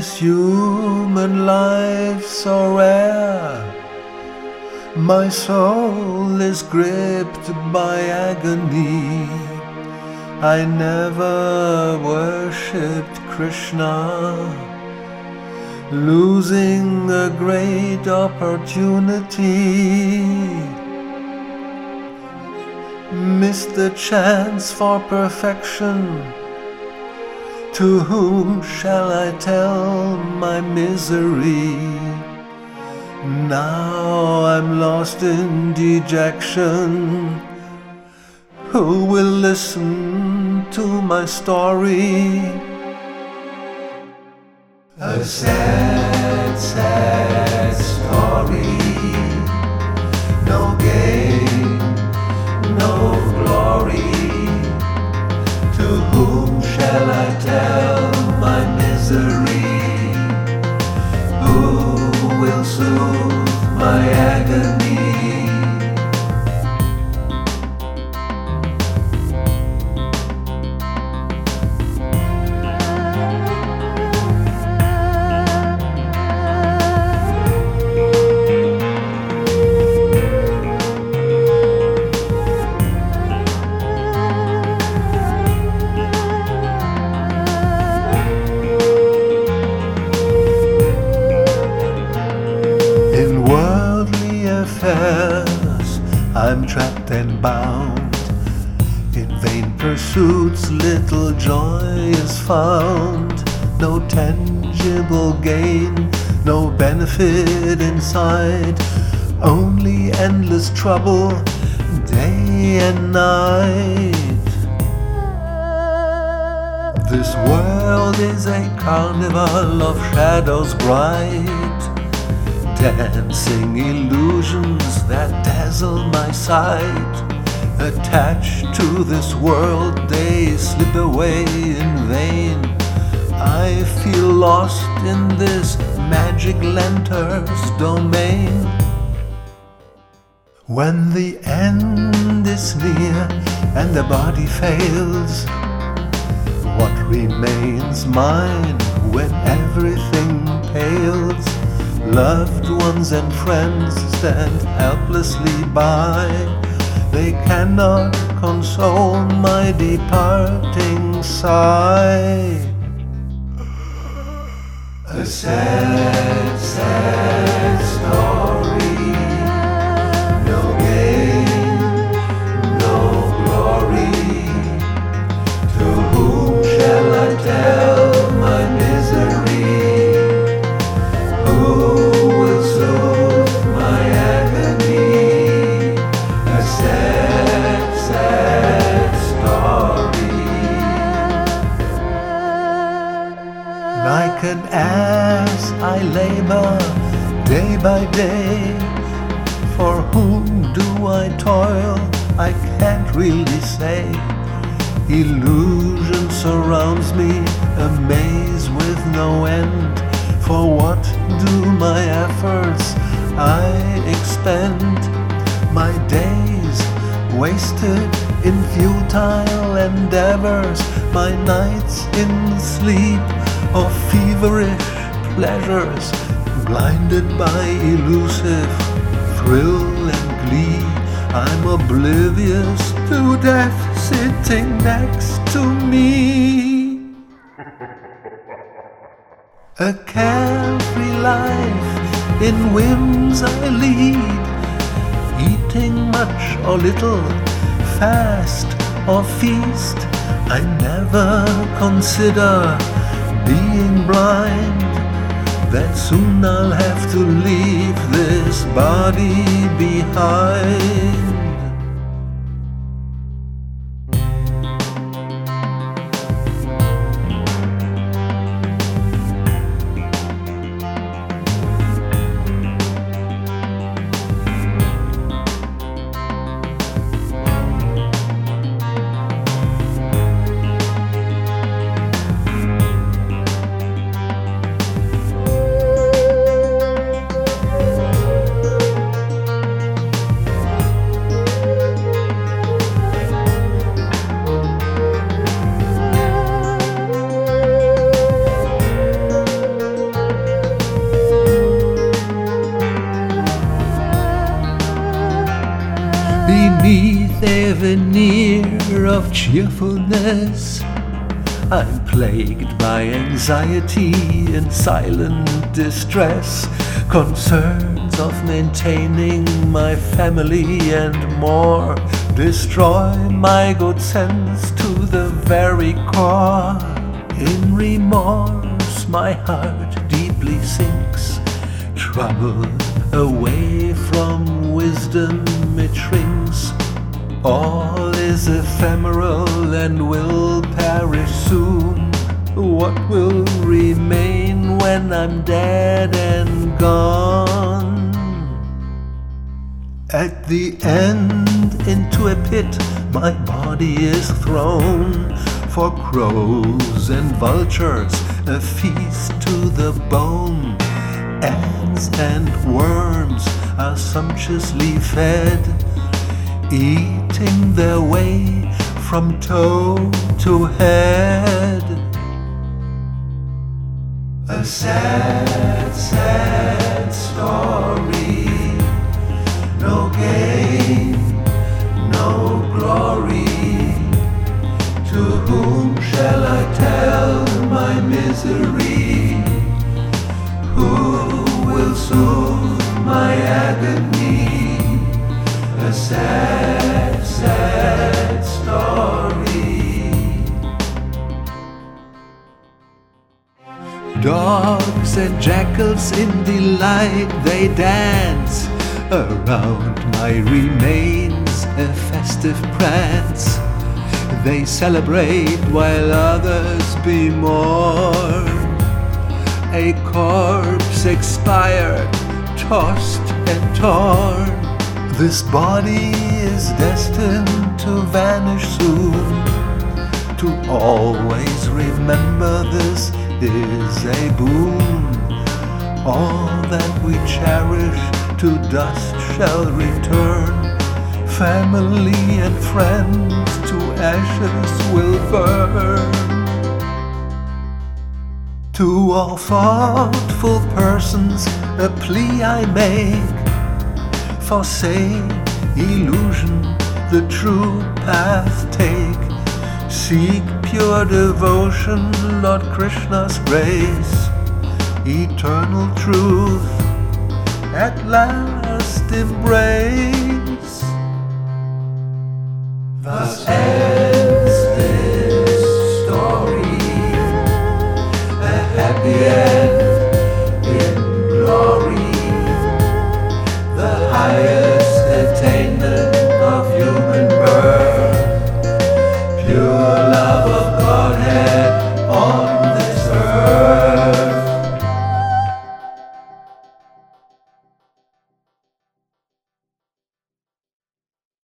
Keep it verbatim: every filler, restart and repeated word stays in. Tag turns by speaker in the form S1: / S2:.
S1: this human life so rare, my soul is gripped by agony. I never worshipped Krishna, losing a great opportunity. Missed the chance for perfection. To whom shall I tell my misery? Now I'm lost in dejection. Who will listen to my story? A sad, sad story. No gain, no glory. To whom shall I tell my misery? Who will soothe my agony? In worldly affairs, I'm trapped and bound. In vain pursuits, little joy is found. No tangible gain, no benefit in sight. Only endless trouble, day and night. This world is a carnival of shadows bright. Dancing illusions that dazzle my sight. Attached to this world, they slip away in vain. I feel lost in this magic lenter's domain. When the end is near and the body fails, what remains mine when everything pales? Loved ones and friends stand helplessly by. They cannot console my departing sigh. A sad, sad story. No gain, no glory. To whom shall I tell my misery? Like an ass I labor day by day. For whom do I toil? I can't really say. Illusion surrounds me, a maze with no end. For what do my efforts I expend? My days wasted in futile endeavors, my nights in sleep of feverish pleasures, blinded by elusive thrill and glee. I'm oblivious to death sitting next to me. A carefree life in whims I lead, eating much or little, fast or feast. I never consider being blind, that soon I'll have to leave this body behind. beneath a veneer of cheerfulness, I'm plagued by anxiety and silent distress, concerns of maintaining my family and more destroy my good sense to the very core. In remorse my heart deeply sinks, troubled away from wisdom it shrinks. All is ephemeral and will perish soon. What will remain when I'm dead and gone? At the end, into a pit my body is thrown, for crows and vultures, a feast to the bone. Ants and worms are sumptuously fed, eating their way from toe to head. A sad, sad story, no gain, no glory. To whom shall I tell my misery? Who will soothe my agony? A sad, sad story. Dogs and jackals in delight they dance, around my remains a festive prance. They celebrate while others bemourn a corpse expired, tossed and torn. This body is destined to vanish soon. To always remember this is a boon. All that we cherish to dust shall return. Family and friends to ashes will burn. To all thoughtful persons a plea I make: forsake illusion, the true path take. Seek pure devotion, Lord Krishna's grace. Eternal truth at last embrace. Thus